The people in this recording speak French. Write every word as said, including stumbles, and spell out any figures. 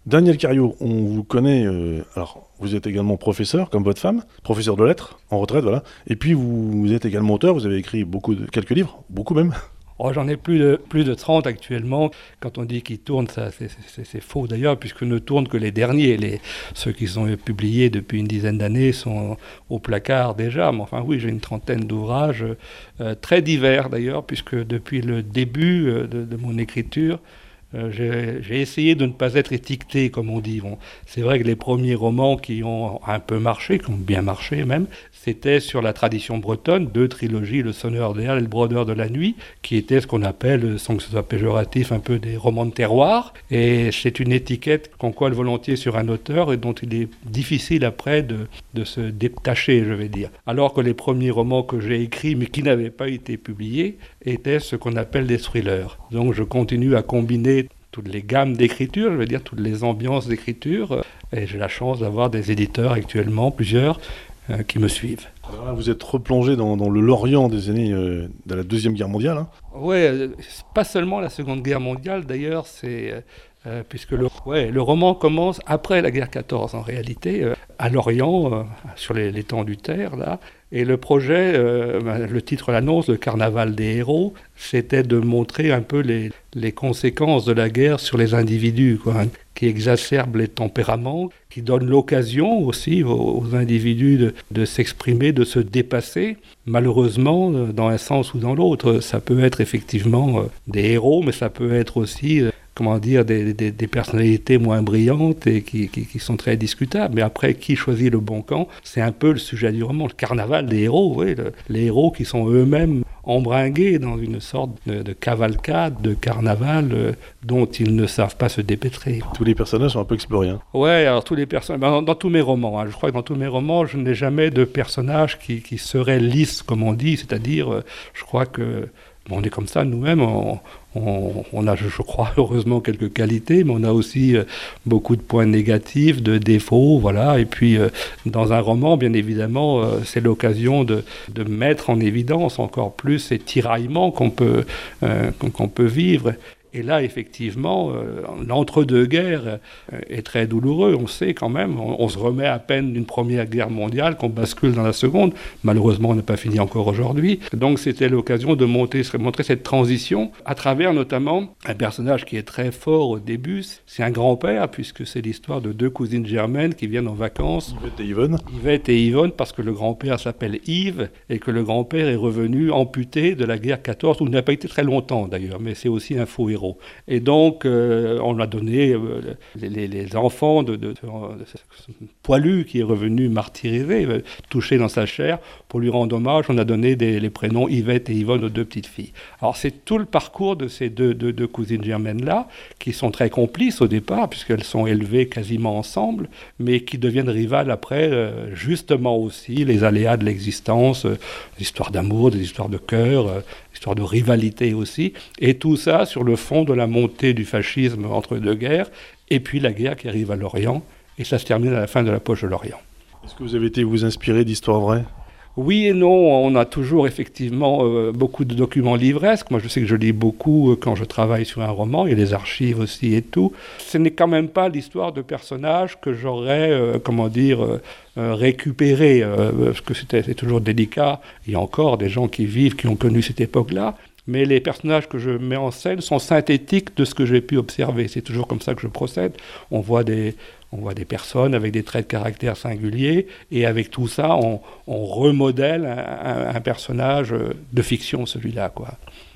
Daniel Cariou, on vous connaît, euh, alors vous êtes également professeur, comme votre femme, professeur de lettres, en retraite, voilà. Et puis vous, vous êtes également auteur, vous avez écrit beaucoup de, quelques livres, beaucoup même. Oh, j'en ai plus de, plus de trente actuellement. Quand on dit qu'ils tournent, ça, c'est, c'est, c'est faux d'ailleurs, puisque ne tournent que les derniers. Les, ceux qui sont publiés depuis une dizaine d'années sont au placard déjà. Mais enfin oui, j'ai une trentaine d'ouvrages, euh, très divers d'ailleurs, puisque depuis le début euh, de, de mon écriture, Euh, j'ai, j'ai essayé de ne pas être étiqueté, comme on dit. Bon, c'est vrai que les premiers romans qui ont un peu marché, qui ont bien marché même, c'était sur la tradition bretonne, deux trilogies, Le Sonneur d'air et Le Brodeur de la nuit, qui étaient ce qu'on appelle, sans que ce soit péjoratif, un peu des romans de terroir. Et c'est une étiquette qu'on colle volontiers sur un auteur et dont il est difficile après de, de se détacher, je vais dire. Alors que les premiers romans que j'ai écrits, mais qui n'avaient pas été publiés, étaient ce qu'on appelle des thrillers. Donc je continue à combiner toutes les gammes d'écriture, je veux dire toutes les ambiances d'écriture, et j'ai la chance d'avoir des éditeurs actuellement, plusieurs, euh, qui me suivent. Alors là, vous êtes replongé dans, dans le Lorient des années euh, de la Deuxième Guerre mondiale. Hein. Oui, euh, pas seulement la Seconde Guerre mondiale, d'ailleurs, c'est... Euh, puisque le, ouais, le roman commence après la guerre quatorze, en réalité, euh, à Lorient, euh, sur les, l'étang du Ter, là. Et le projet, euh, ben, le titre l'annonce, le carnaval des héros, c'était de montrer un peu les, les conséquences de la guerre sur les individus, quoi, hein, qui exacerbent les tempéraments, qui donnent l'occasion aussi aux, aux individus de, de s'exprimer, de se dépasser. Malheureusement, dans un sens ou dans l'autre, ça peut être effectivement euh, des héros, mais ça peut être aussi... Euh, comment dire, des, des, des personnalités moins brillantes et qui, qui, qui sont très discutables. Mais après, qui choisit le bon camp? C'est un peu le sujet du roman, le carnaval des héros, oui, le, les héros qui sont eux-mêmes embringués dans une sorte de, de cavalcade, de carnaval euh, dont ils ne savent pas se dépêtrer. Tous les personnages sont un peu explorés. Hein. Ouais, alors tous les personnages, ben, dans, dans tous mes romans, hein, je crois que dans tous mes romans, je n'ai jamais de personnage qui, qui serait lisse, comme on dit, c'est-à-dire, euh, je crois que on est comme ça nous-mêmes, on, on, on a, je crois, heureusement quelques qualités, mais on a aussi euh, beaucoup de points négatifs, de défauts, voilà. Et puis, euh, dans un roman, bien évidemment, euh, c'est l'occasion de, de mettre en évidence encore plus ces tiraillements qu'on peut, euh, qu'on peut vivre. Et là, effectivement, euh, l'entre-deux-guerres euh, est très douloureux. On sait quand même, on, on se remet à peine d'une première guerre mondiale, qu'on bascule dans la seconde. Malheureusement, on n'a pas fini encore aujourd'hui. Donc, c'était l'occasion de monter, montrer cette transition à travers notamment un personnage qui est très fort au début. C'est un grand-père, puisque c'est l'histoire de deux cousines germaines qui viennent en vacances. Yvette et Yvonne. Yvette et Yvonne, parce que le grand-père s'appelle Yves et que le grand-père est revenu amputé de la guerre quatorze, où il n'a pas été très longtemps d'ailleurs, mais c'est aussi un faux héros. Et donc, euh, on a donné euh, les, les, les enfants de, de, de, de Poilu, qui est revenu martyrisé, euh, touché dans sa chair. Pour lui rendre hommage, on a donné des, les prénoms Yvette et Yvonne aux deux petites filles. Alors, c'est tout le parcours de ces deux, deux, deux cousines germaines-là, qui sont très complices au départ, puisqu'elles sont élevées quasiment ensemble, mais qui deviennent rivales après, euh, justement aussi, les aléas de l'existence, euh, des histoires d'amour, des histoires de cœur, euh, histoire de rivalité aussi, et tout ça sur le fond de la montée du fascisme entre deux guerres, et puis la guerre qui arrive à Lorient, et ça se termine à la fin de la poche de Lorient. Est-ce que vous avez été vous inspirer d'histoires vraies ? Oui et non, on a toujours effectivement euh, beaucoup de documents livresques. Moi, je sais que je lis beaucoup euh, quand je travaille sur un roman, il y a des archives aussi et tout. Ce n'est quand même pas l'histoire de personnages que j'aurais, euh, comment dire, euh, euh, récupéré, euh, parce que c'était, c'est toujours délicat. Il y a encore des gens qui vivent, qui ont connu cette époque-là. Mais les personnages que je mets en scène sont synthétiques de ce que j'ai pu observer. C'est toujours comme ça que je procède. On voit des, on voit des personnes avec des traits de caractère singuliers, et avec tout ça, on, on remodèle un, un, un personnage de fiction, celui-là, quoi.